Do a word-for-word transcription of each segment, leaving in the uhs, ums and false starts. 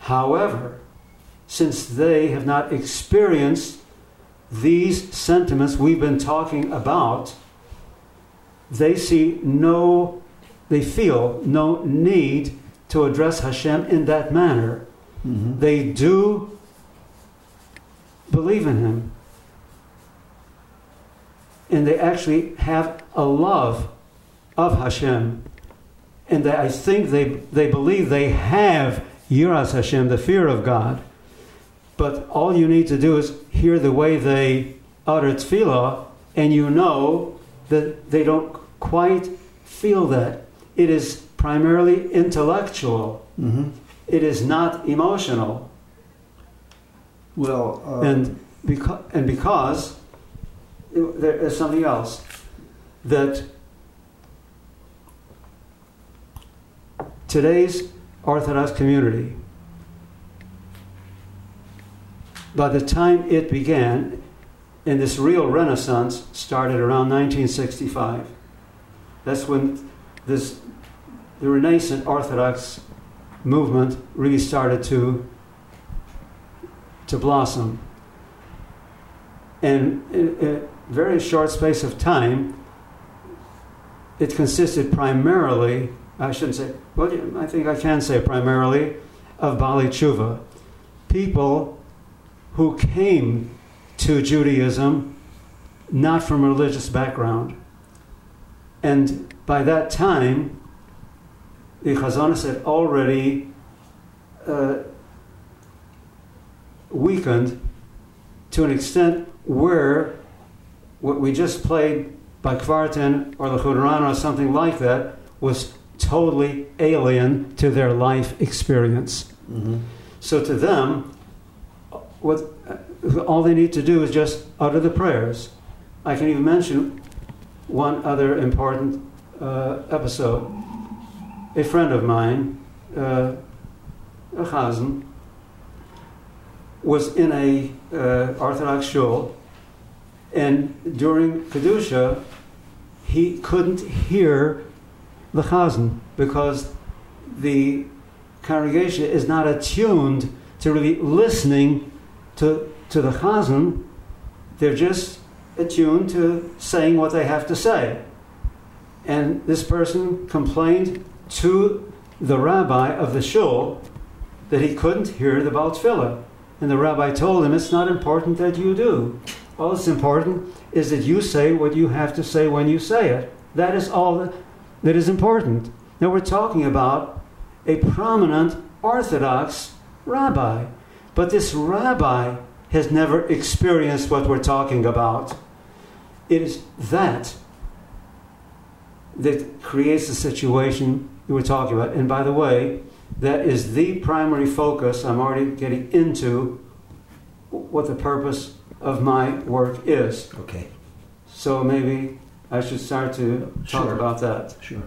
However, since they have not experienced these sentiments we've been talking about, they see no, they feel no need to address Hashem in that manner. Mm-hmm. They do believe in Him. And they actually have a love of Hashem. And they, I think they, they believe they have Yiras Hashem, the fear of God. But all you need to do is hear the way they utter tefillah, and you know that they don't quite feel that. It is primarily intellectual. Mm-hmm. It is not emotional. Well, uh, and because and because it, there is something else that today's Orthodox community, by the time it began, and this real renaissance started around nineteen sixty-five. That's when this the Renaissance Orthodox movement really started to to blossom. And in a very short space of time, it consisted primarily, I shouldn't say, well, I think I can say primarily, of Baalei Tshuva. People who came to Judaism not from a religious background. And by that time, the Chazon Ish had already uh, weakened to an extent where what we just played by Kvartin or the Chudrana or something like that was totally alien to their life experience. Mm-hmm. So to them, what all they need to do is just utter the prayers. I can even mention one other important uh, episode. A friend of mine, uh, a chazan, was in a uh, Orthodox shul, and during Kedusha, he couldn't hear the chazan because the congregation is not attuned to really listening to, to the chazan. They're just attuned to saying what they have to say. And this person complained to the rabbi of the shul that he couldn't hear the Baal Tefillah. And the rabbi told him, it's not important that you do. All that's important is that you say what you have to say when you say it. That is all that, that is important. Now we're talking about a prominent Orthodox rabbi. But this rabbi has never experienced what we're talking about. It is that that creates the situation we were talking about. And by the way, that is the primary focus. I'm already getting into what the purpose of my work is. Okay. So maybe I should start to talk Sure. about that. Sure.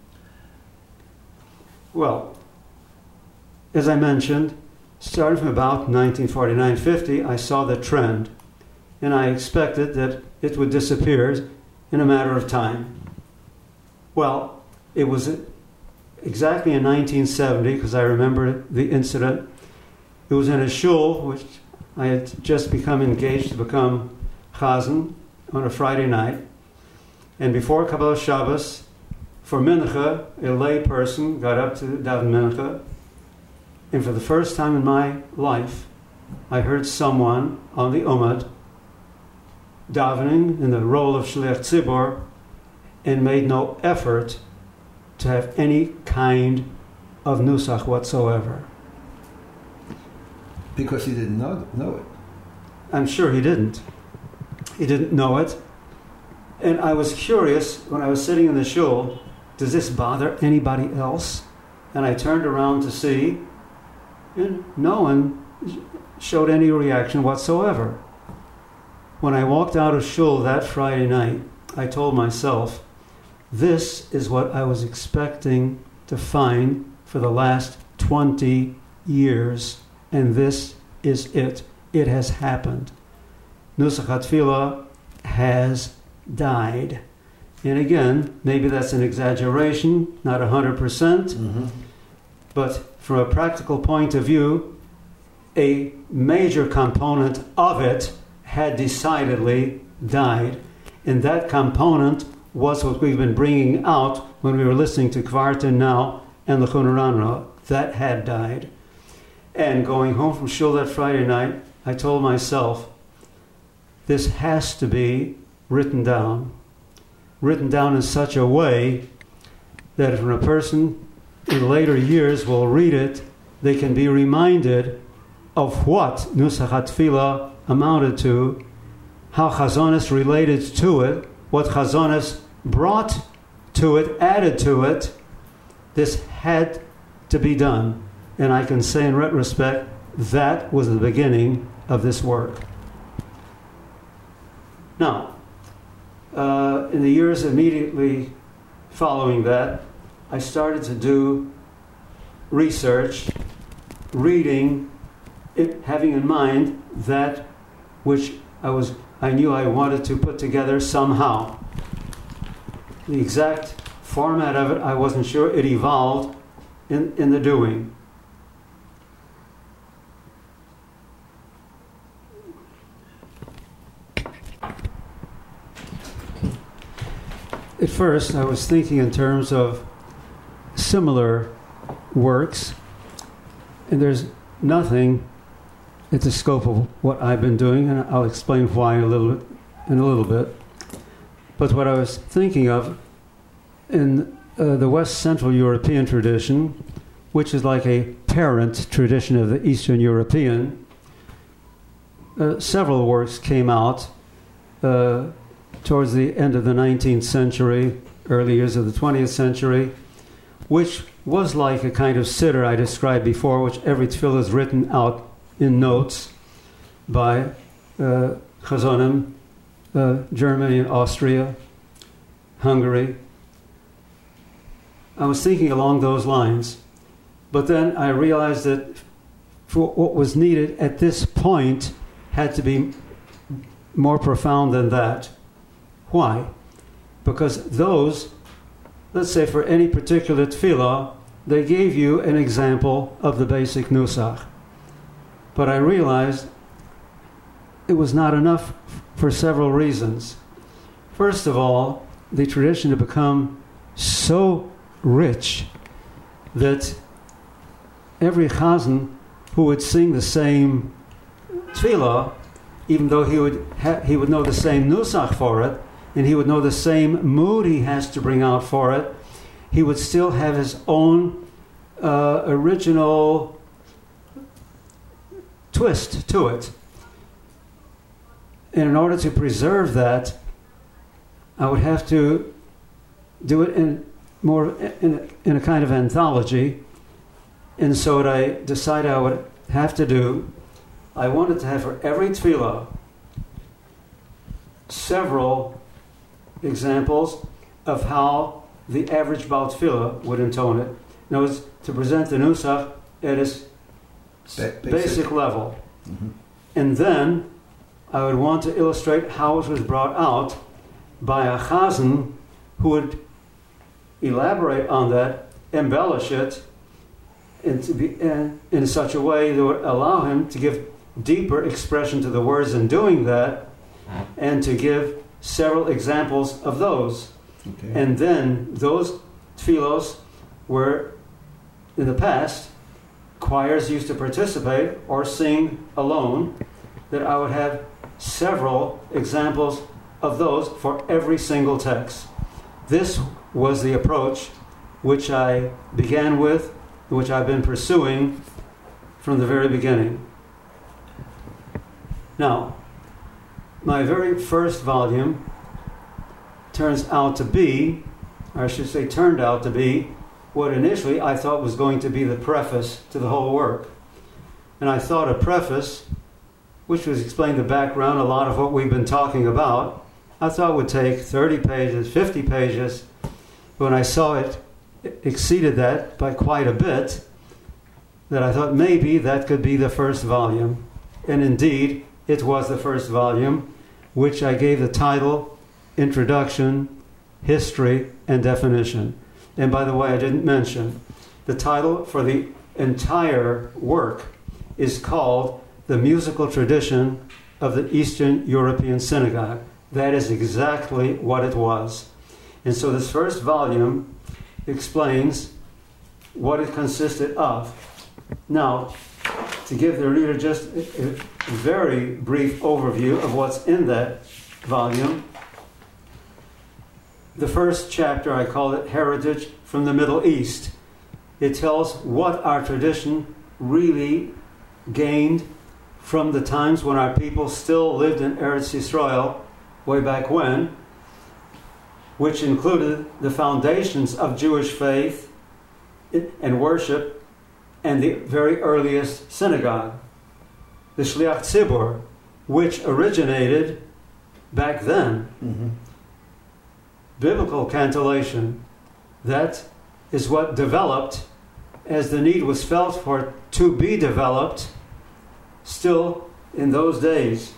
Well, as I mentioned, starting from about nineteen forty-nine fifty, I saw the trend, and I expected that it would disappear in a matter of time. Well, it was exactly in nineteen seventy, because I remember the incident. It was in a shul, which I had just become engaged to become chazan on a Friday night. And before Kabbalah Shabbos, for Mincha, a lay person got up to daven Mincha. And for the first time in my life, I heard someone on the Umad davening in the role of Shliach Tzibor and made no effort to have any kind of nusach whatsoever. Because he didn't know, know it. I'm sure he didn't. He didn't know it. And I was curious when I was sitting in the shul, does this bother anybody else? And I turned around to see, and no one showed any reaction whatsoever. When I walked out of shul that Friday night, I told myself, this is what I was expecting to find for the last twenty years, and this is it. It has happened. Nusach HaTfilah has died. And again, maybe that's an exaggeration, not one hundred percent, mm-hmm. but from a practical point of view, a major component of it had decidedly died. And that component was what we've been bringing out when we were listening to Kvartin now and the Chunaranra. That had died. And going home from shul that Friday night, I told myself, this has to be written down. Written down in such a way that when a person in later years will read it, they can be reminded of what Nusach HaTfilah amounted to, how Chazonis related to it, what Chazonis brought to it, added to it. This had to be done. And I can say in retrospect, that was the beginning of this work. Now, uh, in the years immediately following that, I started to do research, reading, it, having in mind that which I was, I knew I wanted to put together somehow. The exact format of it, I wasn't sure. It evolved in, in the doing. At first, I was thinking in terms of similar works, and there's nothing at the scope of what I've been doing, and I'll explain why a little bit, in a little bit. But what I was thinking of in uh, the West Central European tradition, which is like a parent tradition of the Eastern European, uh, several works came out uh, towards the end of the nineteenth century, early years of the twentieth century, which was like a kind of siddur I described before, which every tefillah is written out in notes by uh, Chazonim, uh, Germany and Austria, Hungary. I was thinking along those lines, but then I realized that for what was needed at this point had to be more profound than that. Why? Because those, let's say for any particular tefillah, they gave you an example of the basic nusach. But I realized it was not enough for several reasons. First of all, the tradition had become so rich that every chazan who would sing the same tefillah, even though he would ha- he would know the same nusach for it, and he would know the same mood he has to bring out for it, he would still have his own uh, original twist to it. And in order to preserve that, I would have to do it in more in a, in a kind of anthology. And so what I decided I would have to do, I wanted to have for every tefillah several examples of how the average Baal Tefillah would intone it. In other words, to present the nusach at its basic, basic level. Mm-hmm. And then I would want to illustrate how it was brought out by a chazan who would elaborate on that, embellish it, and to be in, in such a way that would allow him to give deeper expression to the words in doing that, and to give several examples of those. Okay. And then those tefillos were, in the past, choirs used to participate or sing alone, that I would have several examples of those for every single text. This was the approach which I began with, which I've been pursuing from the very beginning. Now, my very first volume turns out to be, or I should say turned out to be, what initially I thought was going to be the preface to the whole work. And I thought a preface, which was explain the background, a lot of what we've been talking about, I thought would take thirty pages, fifty pages. When I saw it exceeded that by quite a bit, that I thought maybe that could be the first volume. And indeed, it was the first volume, which I gave the title, Introduction, History, and Definition. And by the way, I didn't mention, the title for the entire work is called the musical tradition of the Eastern European synagogue. That is exactly what it was. And so this first volume explains what it consisted of. Now, to give the reader just a, a very brief overview of what's in that volume, the first chapter, I call it Heritage from the Middle East. It tells what our tradition really gained from the times when our people still lived in Eretz Yisrael, way back when, which included the foundations of Jewish faith and worship and the very earliest synagogue, the Shliach Tzibur, which originated back then. Mm-hmm. Biblical cantillation, that is what developed as the need was felt for it to be developed still in those days.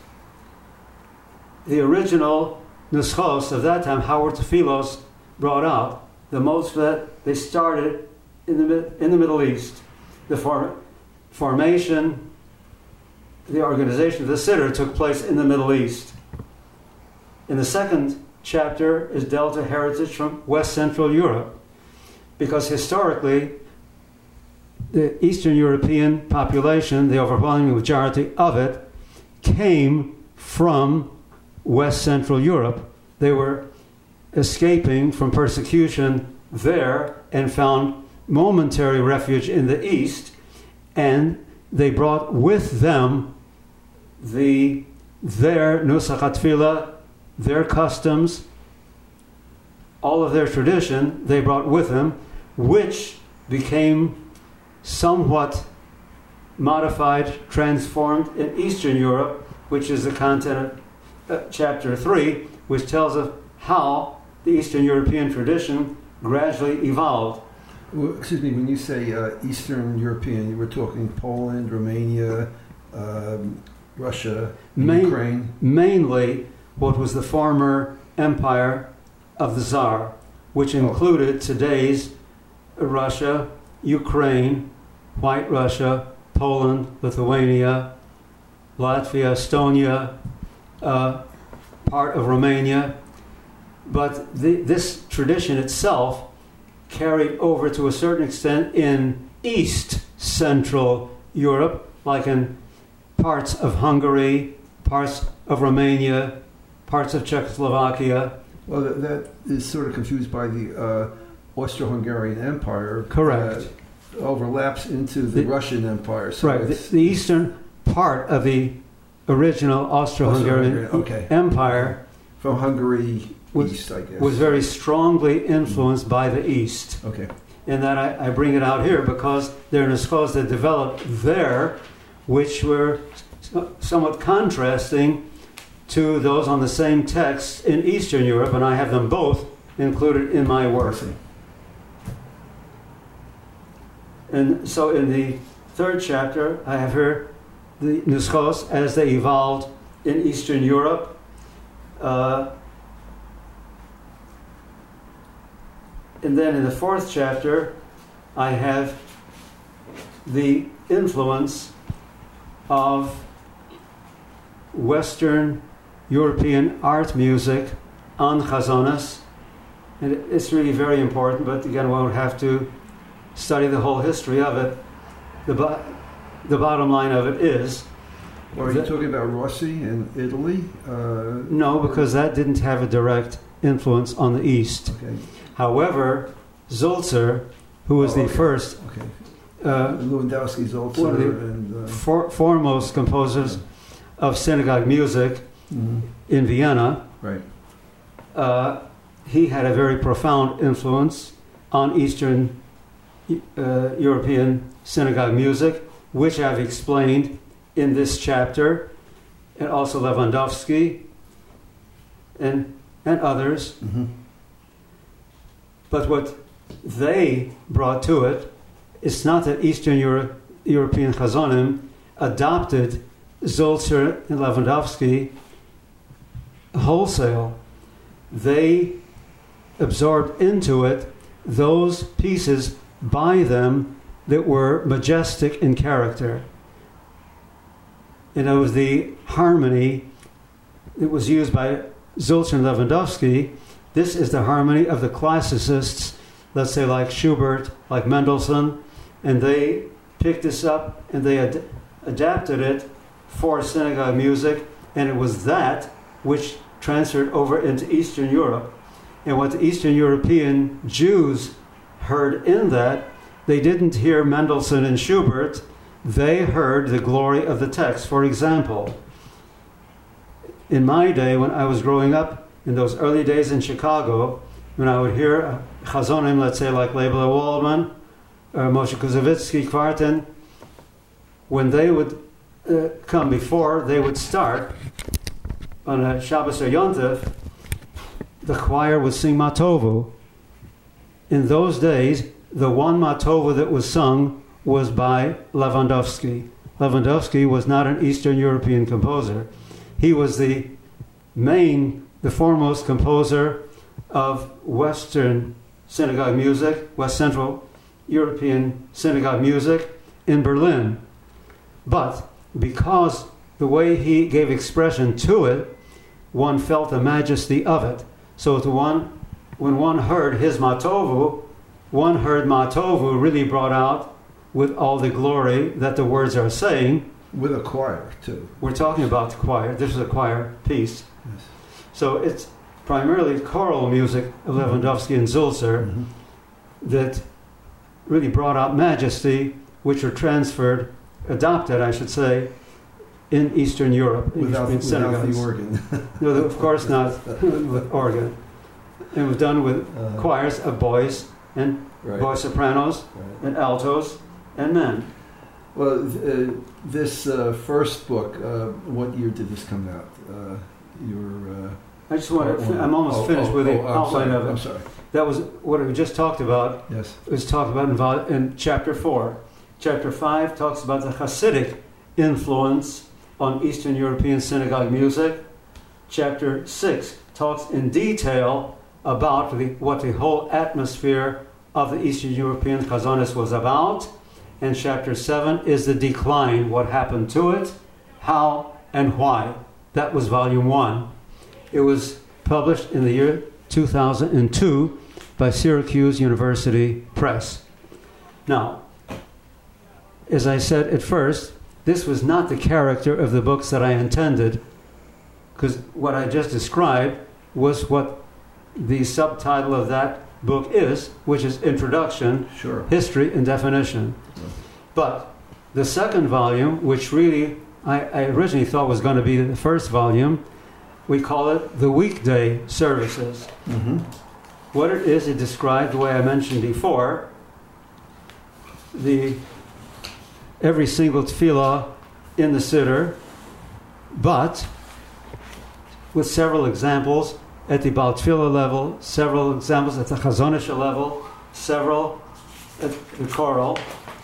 The original nuschos of that time, Howard Tefillos brought out, the most that they started in the, in the Middle East. The form, formation, the organization of the Siddur took place in the Middle East. In the second chapter is Delta heritage from West Central Europe, because historically the Eastern European population, the overwhelming majority of it, came from West Central Europe. They were escaping from persecution there and found momentary refuge in the East, and they brought with them the their Nusach HaTfilah, their customs, all of their tradition they brought with them, which became somewhat modified, transformed in Eastern Europe, which is the content of uh, chapter three, which tells us how the Eastern European tradition gradually evolved. Well, excuse me, when you say uh, Eastern European, you were talking Poland, Romania, um, Russia, Main, Ukraine? Mainly what was the former empire of the Tsar, which included oh. today's Russia, Ukraine, White Russia, Poland, Lithuania, Latvia, Estonia, uh, part of Romania. But the, this tradition itself carried over to a certain extent in East Central Europe, like in parts of Hungary, parts of Romania, parts of Czechoslovakia. Well, that, that is sort of confused by the uh, Austro-Hungarian Empire. Correct. That overlaps into the, the Russian Empire. So right. The, the eastern part of the original Austro-Hungarian okay. Empire from Hungary was, east, I guess. was very strongly influenced mm-hmm. by the East. Okay. And that I, I bring it out here because there are nuschos that developed there, which were somewhat contrasting to those on the same text in Eastern Europe, and I have them both included in my work. And so in the third chapter, I have here the nuschos as they evolved in Eastern Europe. Uh, and then in the fourth chapter, I have the influence of Western European art music on chazonas. And it's really very important, but again, we won't have to study the whole history of it. The, bo- the bottom line of it is... Well, are you talking about Rossi in Italy? Uh, no, because that didn't have a direct influence on the East. Okay. However, Zulzer, who was oh, the okay. first... Okay. Uh, Lewandowski, Zulzer, one of the and... Uh, for, foremost composers yeah. of synagogue music mm-hmm. in Vienna. Right. Uh, he had a very profound influence on Eastern uh, European synagogue music, which I've explained in this chapter, and also Lewandowski and and others. Mm-hmm. But what they brought to it, it's not that Eastern Euro- European chazonim adopted Zulzer and Lewandowski wholesale. They absorbed into it those pieces by them that were majestic in character. and it was the harmony that was used by Zulzer and Lewandowski. This is the harmony of the classicists, let's say like Schubert, like Mendelssohn, and they picked this up and they ad- adapted it for synagogue music, and it was that which transferred over into Eastern Europe. And what the Eastern European Jews heard in that, they didn't hear Mendelssohn and Schubert, they heard the glory of the text. For example, in my day, when I was growing up, in those early days in Chicago, when I would hear chazonim, let's say like Leibler Waldman, or Moshe Kuzovitsky, Kvartin, when they would uh, come before, they would start on a Shabbos or Yontif, the choir would sing Matovu. In those days, the one Matovu that was sung was by Lewandowski. Lewandowski was not an Eastern European composer. He was the main, the foremost composer of Western synagogue music, West Central European synagogue music in Berlin. But because the way he gave expression to it, one felt the majesty of it. So to one, when one heard his Matovu, one heard Matovu really brought out with all the glory that the words are saying. With a choir, too. We're talking about the choir. This is a choir piece. Yes. So it's primarily choral music of Lewandowski and Zulzer Mm-hmm. that really brought out majesty, which were transferred, adopted, I should say, in Eastern Europe. in Without, in without the synagogues. organ. No, of course not with organ. It was done with Uh, choirs of boys and right. boy sopranos Right. and altos and men. Well, th- uh, this uh, first book, uh, what year did this come out? Uh, your, uh, I just want part to, one. I'm almost Oh, finished oh, with the oh, I'm outline sorry, of it. I'm sorry. That was what we just talked about. Yes. It was talked about in, vol- in chapter four. Chapter five talks about the Hasidic influence on Eastern European synagogue music. Chapter six talks in detail about the, what the whole atmosphere of the Eastern European chazonis was about. And chapter seven is the decline, what happened to it, how and why. That was volume one. It was published in the year two thousand two by Syracuse University Press. Now, as I said at first, this was not the character of the books that I intended, because what I just described was what the subtitle of that book is, which is Introduction, Sure. History and Definition. But the second volume, which really I, I originally thought was going to be the first volume, we call it The Weekday Services. Mm-hmm. What it is, it described the way I mentioned before, the every single tefillah in the siddur, but with several examples at the Baal Tefillah level, several examples at the Chazonisha level, several at the choral.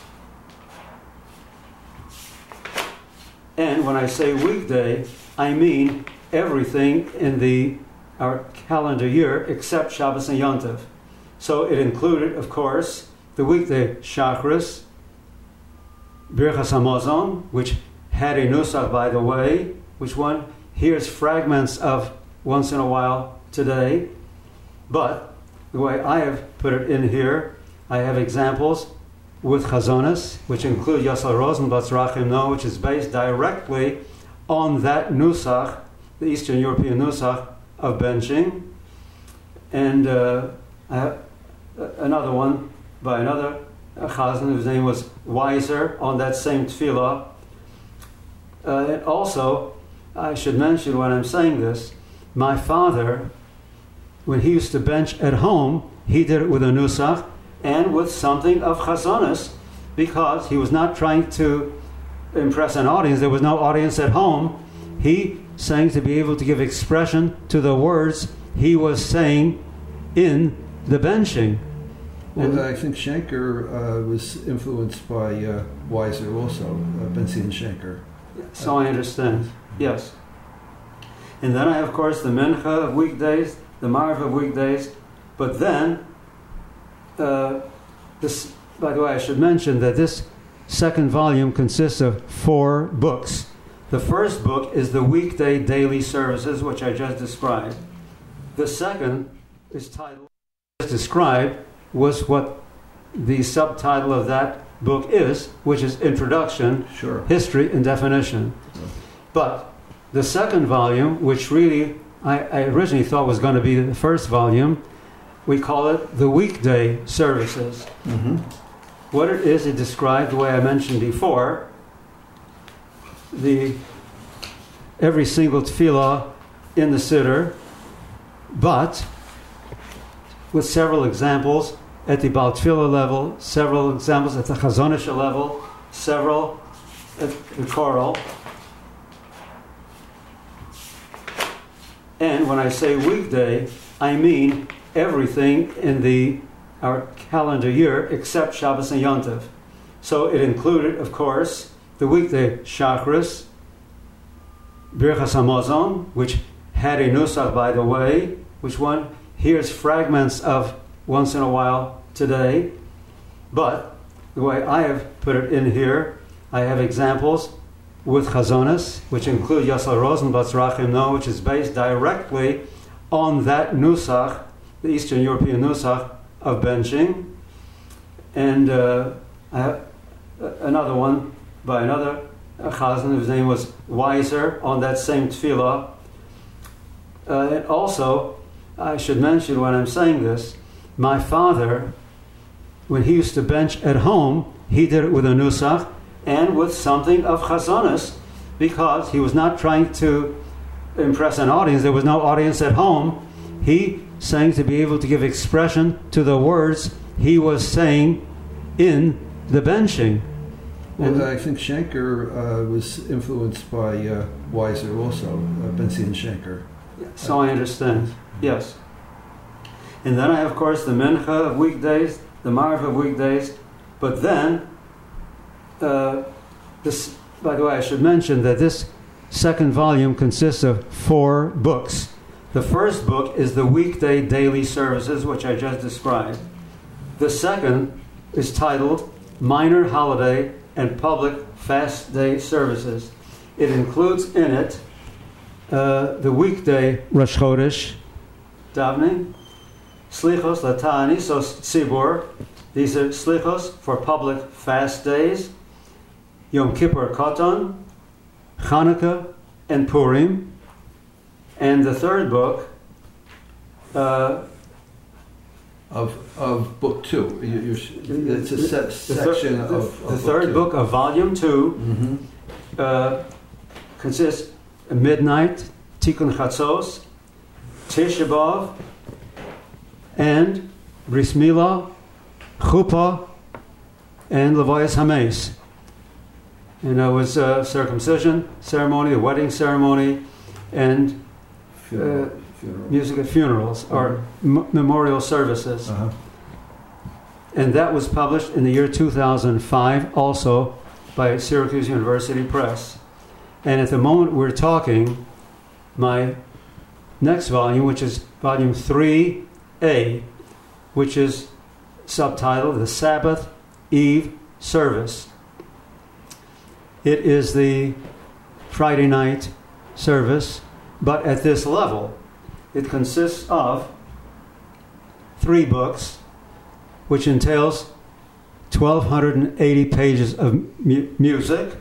And when I say weekday, I mean everything in the our calendar year except Shabbos and Yontif. So it included, of course, the weekday Shachris, Birchas Hamazon, which had a nusach, by the way, which one hears fragments of once in a while today. But the way I have put it in here, I have examples with Chazonis, which include Yasser Rosenblatt's Rachim No, which is based directly on that nusach, the Eastern European nusach of benching. And uh, I have another one by another Chazan whose name was Weiser on that same tefillah. Uh, and also, I should mention when I'm saying this, my father, when he used to bench at home, he did it with a nusach and with something of chazonis, because he was not trying to impress an audience. There was no audience at home. He sang to be able to give expression to the words he was saying in the benching. Well, And- I think Schenker uh, was influenced by uh, Weiser also, uh, Benzion Schenker. So I understand. Yes. And then I have, of course, the Mincha of weekdays, the Marv of weekdays. But then, uh, this, by the way, I should mention that this second volume consists of four books. The first book is the weekday daily services, which I just described. The second is titled, as described, was what the subtitle of that book is, which is Introduction, Sure. History, and Definition. Sure. But the second volume, which really I, I originally thought was going to be the first volume, we call it the weekday services. Mm-hmm. What it is, it described the way I mentioned before, the every single tefillah in the siddur, but with several examples at the Baal Tefillah level, several examples at the Chazon Ish level, several at the choral. And when I say weekday, I mean everything in the our calendar year except Shabbos and Yom Tov. So it included, of course, the weekday Shachris, Birchas Hamazon, which had a nusach, by the way, which one hears fragments of once in a while today. But the way I have put it in here, I have examples with Chazonis, which include Yasser Rosenblatt's Rachim No, which is based directly on that nusach, the Eastern European nusach of benching. And uh, I have another one by another Chazan, whose name was Weiser, on that same tefillah. Uh, and also, I should mention when I'm saying this, my father, when he used to bench at home, he did it with a nusach and with something of chazonis, because he was not trying to impress an audience. There was no audience at home. He sang to be able to give expression to the words he was saying in the benching. Well, And I think Schenker uh, was influenced by uh, Weiser also, uh, Benzion Schenker. so I understand. Yes. And then I have, of course, the Mincha of weekdays, the Marv of weekdays. But then, uh, this, by the way, I should mention that this second volume consists of four books. The first book is the weekday daily services, which I just described. The second is titled Minor Holiday and Public Fast Day Services. It includes in it uh, the weekday Rosh Chodesh davening, Slichos Latani, so Tzibur. These are Slichos for public fast days, Yom Kippur Katan, Chanukah, and Purim. And the third book, uh, Of of book two, you, you're, it's a se- the, section thir- of, the, of the third two. book of volume two Mm-hmm. uh, consists of Midnight, Tikkun Chatzos, Tisha B'Av, and Bris Milah, Chuppah, and Levoyas Hameis. And there was a circumcision ceremony, a wedding ceremony, and Funeral. uh, Funeral. music at funerals or m- memorial services. Uh-huh. And that was published in the year two thousand five, also by Syracuse University Press. And at the moment we're talking, my next volume, which is volume three A, which is subtitled The Sabbath Eve Service. It is the Friday night service, but at this level, it consists of three books, which entails twelve eighty pages of mu- music,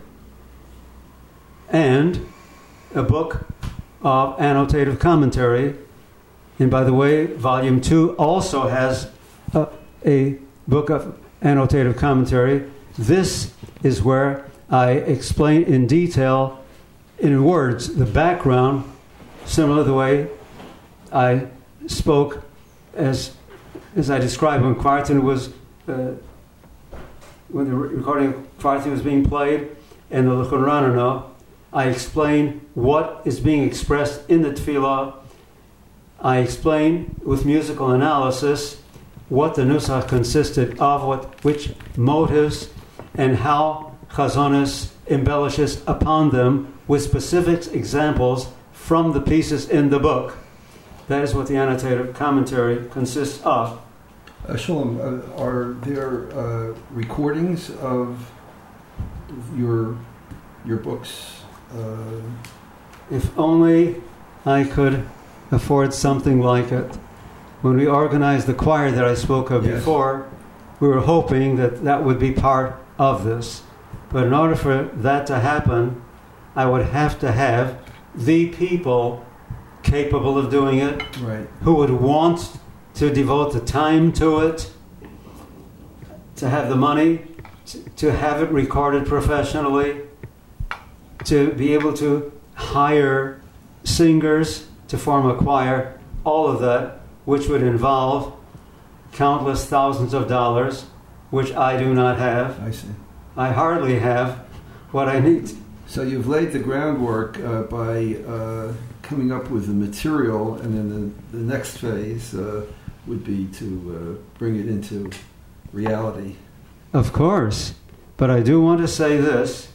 and a book of annotative commentary. And by the way, volume two also has a, a book of annotative commentary. This is where I explain in detail, in words, the background, similar to the way I spoke as as I described when Kvartin was uh, when the recording of Kvartin was being played and the L'chon Ranano. I explain what is being expressed in the tefillah. I explain with musical analysis what the nusach consisted of, what which motives, and how Chazonis embellishes upon them with specific examples from the pieces in the book. That is what the annotative commentary consists of. Uh, Shalom, uh, are there uh, recordings of your your books Uh, If only I could afford something like it. When we organized the choir that I spoke of Yes. before, we were hoping that that would be part of this. But in order for that to happen, I would have to have the people capable of doing it, right. who would want to devote the time to it, to have the money, to, to have it recorded professionally, to be able to hire singers to form a choir, all of that, which would involve countless thousands of dollars, which I do not have. I see. I hardly have what I need. So you've laid the groundwork uh, by uh, coming up with the material, and then the, the next phase uh, would be to uh, bring it into reality. Of course. But I do want to say this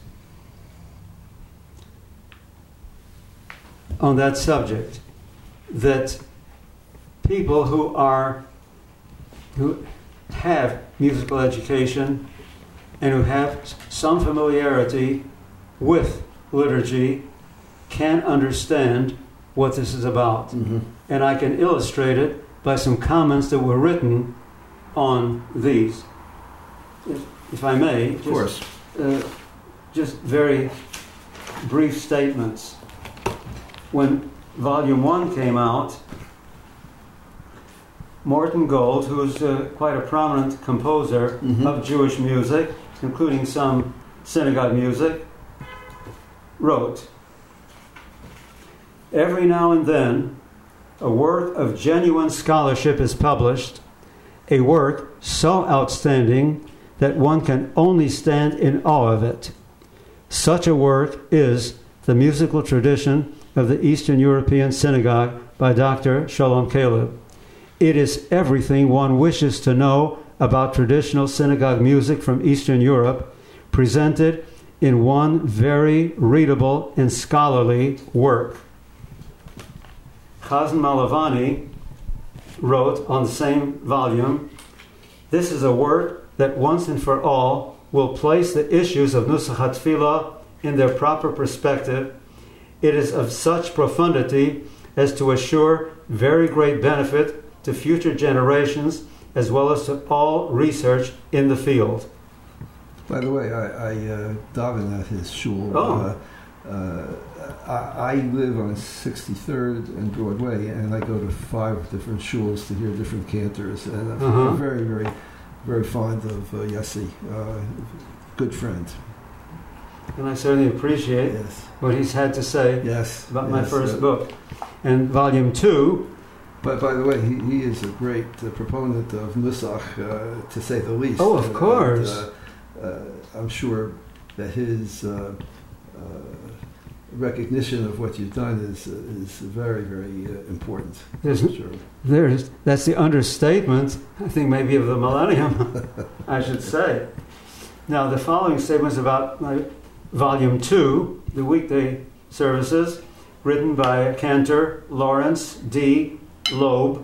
on that subject, that people who are who have musical education and who have some familiarity with liturgy can understand what this is about. Mm-hmm. And I can illustrate it by some comments that were written on these. If, if I may, Of just, course. uh, just very brief statements. When Volume one came out, Morton Gold, who's uh, quite a prominent composer Mhm. of Jewish music, including some synagogue music, wrote, "Every now and then, a work of genuine scholarship is published, a work so outstanding that one can only stand in awe of it. Such a work is the musical tradition of the Eastern European Synagogue by Doctor Shalom Caleb. It is everything one wishes to know about traditional synagogue music from Eastern Europe, presented in one very readable and scholarly work." Chazan Malavani wrote on the same volume, "This is a work that once and for all will place the issues of Nusach HaTfilah in their proper perspective. It is of such profundity as to assure very great benefit to future generations as well as to all research in the field." By the way, I, I uh, daven at his shul. Oh. Uh, uh, I, I live on sixty-third and Broadway, and I go to five different shuls to hear different cantors. And I'm Uh-huh. very, very, very fond of uh, Yossi. Uh, good friend. And I certainly appreciate Yes. what he's had to say Yes. about my yes, first uh, book. And volume two, But by the way, he, he is a great uh, proponent of Nusach, uh, to say the least. Oh, of And, course. uh, uh, I'm sure that his uh, uh, recognition of what you've done is uh, is very, very uh, important. there's, Sure. there's, that's the understatement, I think maybe of the millennium, I should say. Now, the following statement is about my volume two, the weekday services, written by Cantor Lawrence D. Loeb.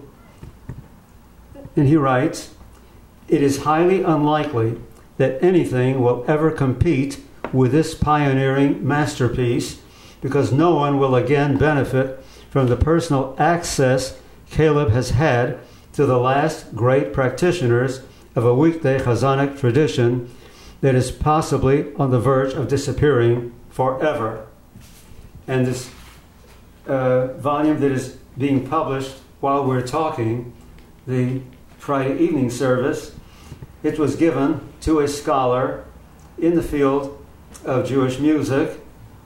And he writes, "It is highly unlikely that anything will ever compete with this pioneering masterpiece, because no one will again benefit from the personal access Caleb has had to the last great practitioners of a weekday Chazanic tradition that is possibly on the verge of disappearing forever." And this uh, volume that is being published while we're talking, the Friday evening service, it was given to a scholar in the field of Jewish music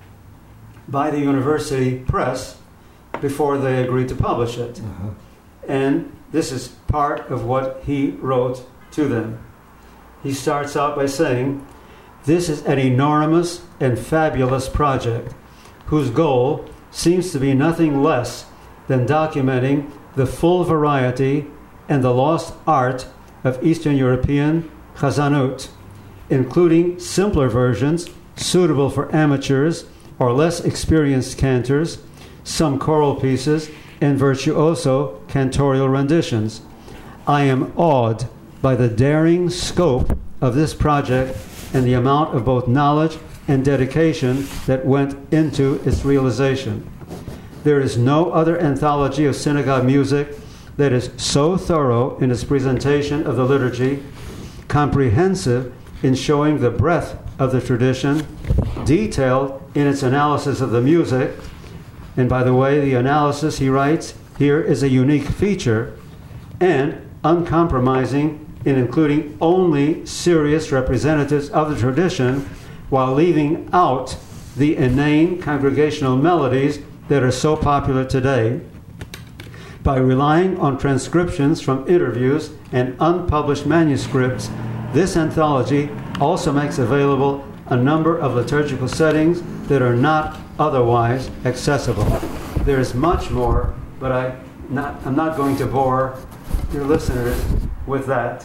by the university press before they agreed to publish it. Uh-huh. And this is part of what he wrote to them. He starts out by saying, "This is an enormous and fabulous project whose goal seems to be nothing less than documenting the full variety and the lost art of Eastern European chazanut, including simpler versions suitable for amateurs or less experienced cantors, some choral pieces, and virtuoso cantorial renditions. I am awed by the daring scope of this project and the amount of both knowledge and dedication that went into its realization. There is no other anthology of synagogue music that is so thorough in its presentation of the liturgy, comprehensive in showing the breadth of the tradition, detailed in its analysis of the music. And by the way, the analysis, he writes, here is a unique feature, and uncompromising in including only serious representatives of the tradition while leaving out the inane congregational melodies that are so popular today. By relying on transcriptions from interviews and unpublished manuscripts, this anthology also makes available a number of liturgical settings that are not otherwise accessible. There is much more, but I not, I'm not going to bore your listeners with that.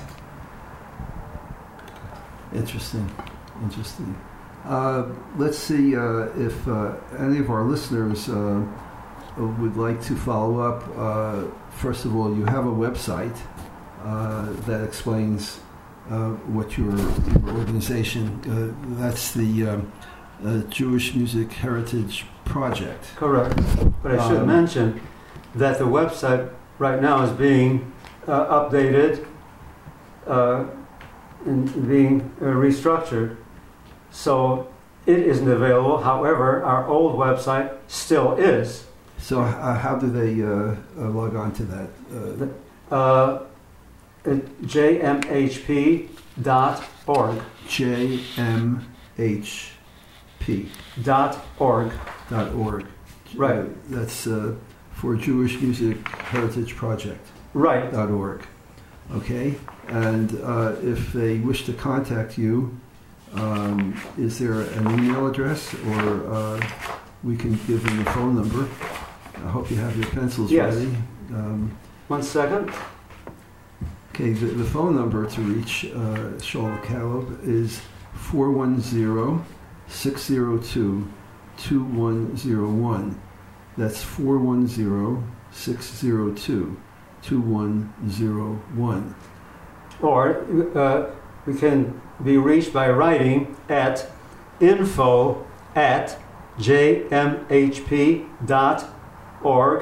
Interesting, interesting. Uh, let's see uh, if uh, any of our listeners uh, would like to follow up. Uh, first of all, you have a website uh, that explains uh, what your, your organization, uh, that's the um, uh, Jewish Music Heritage Project. Correct. But I should um, mention that the website right now is being uh, updated uh, and being uh, restructured. So it isn't available. However, our old website still is. So uh, how do they uh, uh, log on to that? Uh, uh, j m h p dot org. J M H P dot org. Dot org. Right. Uh, that's uh, for Jewish Music Heritage Project. Right. Dot org. Okay. And uh, if they wish to contact you, um, is there an email address, or uh, we can give them the phone number? I hope you have your pencils yes. ready. Um, One second. Okay, the, the phone number to reach uh, Shaul Kaleb is four one zero, six zero two, two one zero one. That's four one zero, six zero two, two one zero one. Or uh, we can be reached by writing at info at j m h p dot org.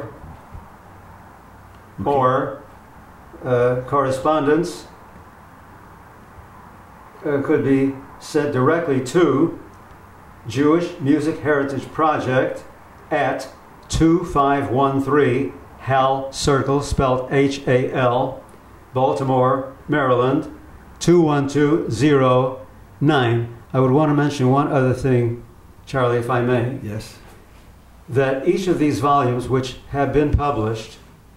Okay. Or uh, correspondence uh, could be sent directly to Jewish Music Heritage Project at two five one three Hal Circle, spelled H A L, Baltimore, Maryland, two one two zero nine. I would want to mention one other thing, Charlie, if I may. Yes. That each of these volumes, which have been published,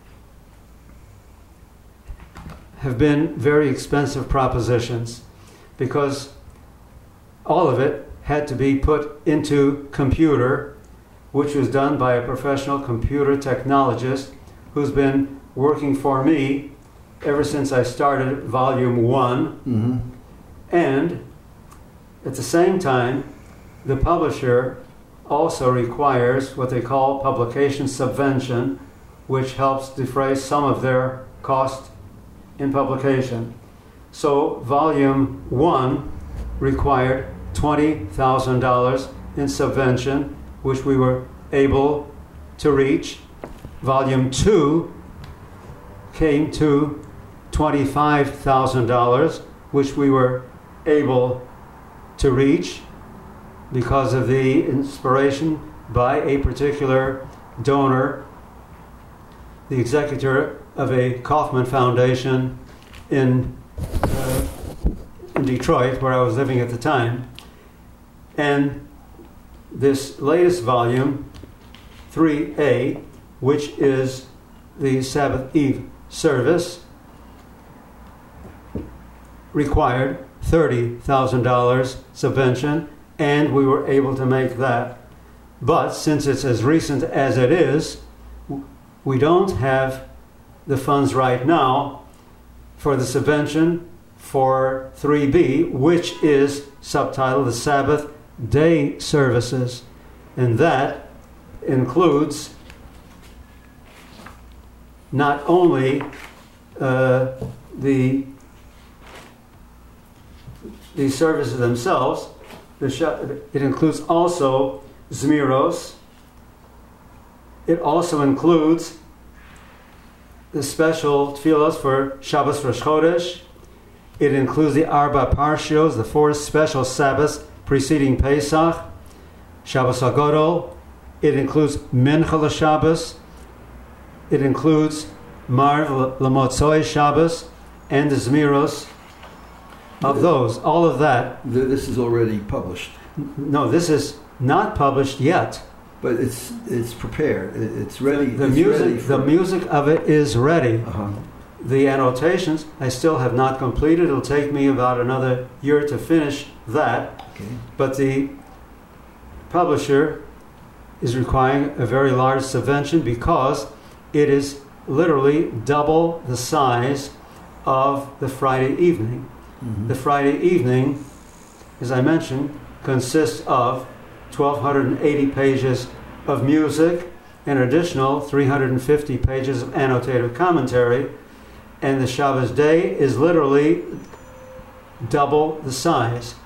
have been very expensive propositions, because all of it had to be put into computer, which was done by a professional computer technologist who's been working for me ever since I started volume one. Mm-hmm. And at the same time, the publisher also requires what they call publication subvention, which helps defray some of their cost in publication. So volume one required twenty thousand dollars in subvention, which we were able to reach. Volume two came to twenty-five thousand dollars, which we were able to reach because of the inspiration by a particular donor, the executor of a Kaufman Foundation in, uh, in Detroit, where I was living at the time. And this latest volume, three A, which is the Sabbath Eve service, required thirty thousand dollars subvention, and we were able to make that. But since it's as recent as it is, we don't have the funds right now for the subvention for three B, which is subtitled the Sabbath Day Services. And that includes not only uh, the, the services themselves, the Sha- it includes also Zmiros. It also includes the special tefillos for Shabbos Rosh Chodesh. It includes the Arba Parshios, the four special Sabbaths preceding Pesach, Shabbos HaGodol. It includes Mincha LaShabbos. It includes Marv Lamotzoi Shabbos and the Zmiros of those. All of that. This is already published. No, this is not published yet. But it's it's prepared. It's ready. The, the it's music, ready for the music of it is ready. Uh-huh. The annotations I still have not completed. It'll take me about another year to finish that. Okay. But the publisher is requiring a very large subvention because it is literally double the size of the Friday evening. Mm-hmm. The Friday evening, as I mentioned, consists of twelve eighty pages of music, an additional three hundred fifty pages of annotated commentary, and the Shabbos day is literally double the size.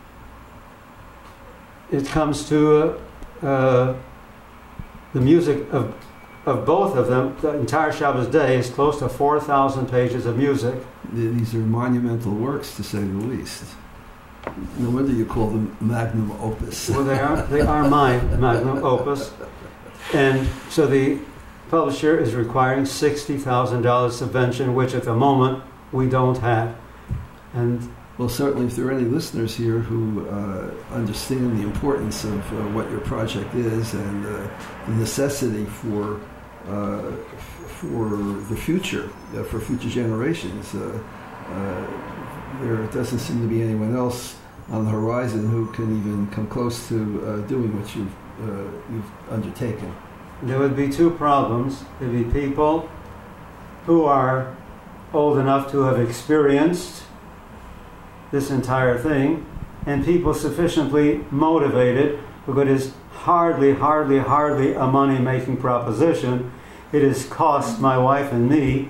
It comes to uh, uh, the music of of both of them. The entire Shabbos day is close to four thousand pages of music. These are monumental works, to say the least. No wonder you call them magnum opus. Well, they are they are my magnum opus, and so the publisher is requiring sixty thousand dollars subvention, which at the moment we don't have. And well, certainly, if there are any listeners here who uh, understand the importance of uh, what your project is and uh, the necessity for uh, for the future, uh, for future generations, uh, uh, there doesn't seem to be anyone else on the horizon who can even come close to uh, doing what you've uh, you've undertaken. There would be two problems. There'd be people who are old enough to have experienced this entire thing, and people sufficiently motivated, because it is hardly, hardly, hardly a money-making proposition. It has cost my wife and me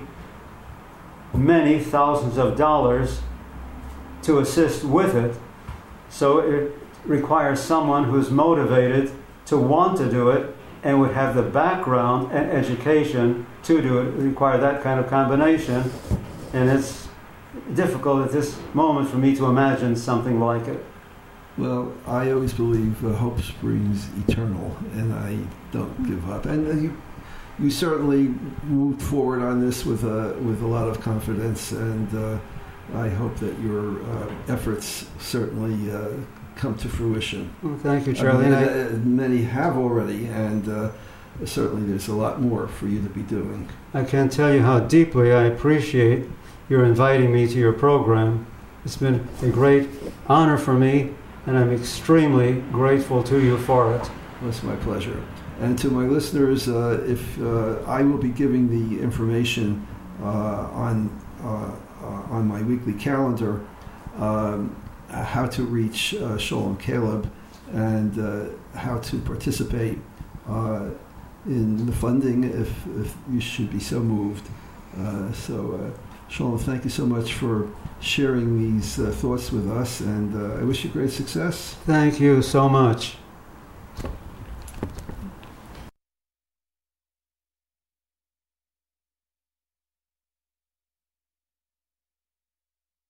many thousands of dollars to assist with it. So it requires someone who's motivated to want to do it and would have the background and education to do it. It requires that kind of combination, and it's difficult at this moment for me to imagine something like it. Well, I always believe uh, hope springs eternal, and I don't give up. And uh, you, you certainly moved forward on this with a with a lot of confidence, and uh, I hope that your uh, efforts certainly uh, come to fruition. Well, thank you, Charlie. I mean, I, uh, many have already, and uh, certainly there's a lot more for you to be doing. I can't tell you how deeply I appreciate your inviting me to your program. It's been a great honor for me, and I'm extremely grateful to you for it. Well, it's my pleasure. And to my listeners, uh, if uh, I will be giving the information uh, on uh, uh, on my weekly calendar, um, how to reach uh, Sholem Caleb and uh, how to participate uh, in the funding if, if you should be so moved. Uh, so, uh, Sholem, thank you so much for sharing these uh, thoughts with us, and uh, I wish you great success. Thank you so much.